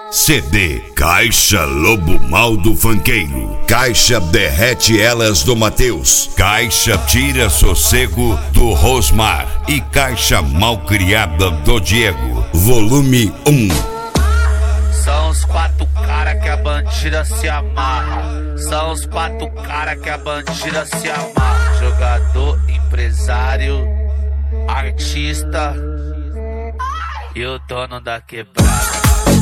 CD Caixa Lobo Mal do Funkeiro, Caixa Derrete Elas do Mateus, Caixa Tira Sossego do Rosmar e Caixa Malcriada do Diego, volume 1. São os 4 cara que a bandida se amarra. São os 4 cara que a bandida se amarra. Jogador, empresário, artista e o dono da quebrada.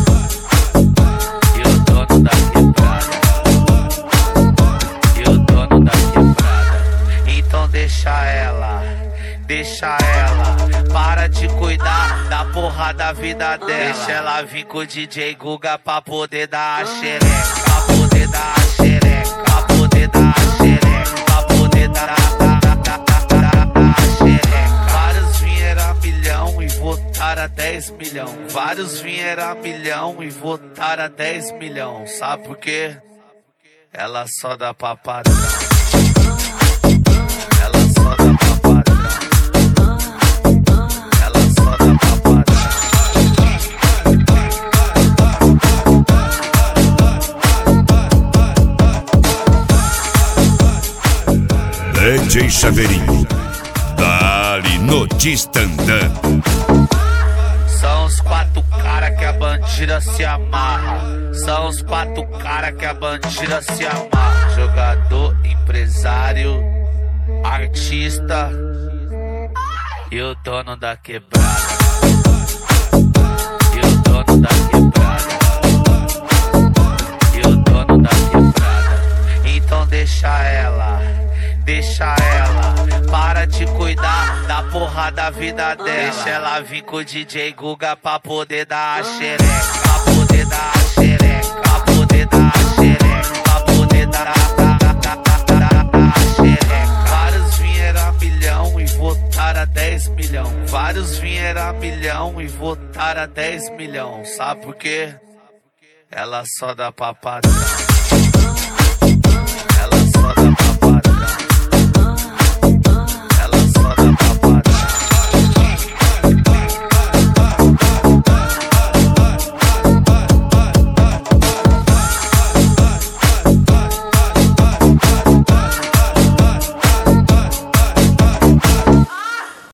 E o dono da quebrada. E o dono da quebrada. Então deixa ela. Para de cuidar da porra da vida dela. Deixa ela vir com o DJ Guga pra poder dar a xereca. Pra poder dar a xereca. Pra poder dar a xereca. Pra poder dar a xereca. Vários vieram a milhão e votaram a 10 milhão. Vários vieram a milhão e votaram a 10 milhão. Sabe por quê? Ela só dá pra padrão. Ela só dá pra padrão. DJ Chaveirinho, dali no Distandã. São os 4 cara que a bandida se amarra. São os 4 cara que a bandida se amarra. Jogador, empresário, artista e o dono da quebrada. E o dono da quebrada. E o dono da quebrada. Então deixa ela. Para de cuidar da porra da vida dela. Deixa ela vir com o DJ Guga pra poder dar a xereca. Pra poder dar a xereca. Pra poder dar a xereca. Pra poder dar a xereca. Vários vieram a milhão e votaram a 10 milhão. Vários vieram a milhão e votaram a 10 milhão. Sabe por quê? Ela só dá pra padrão.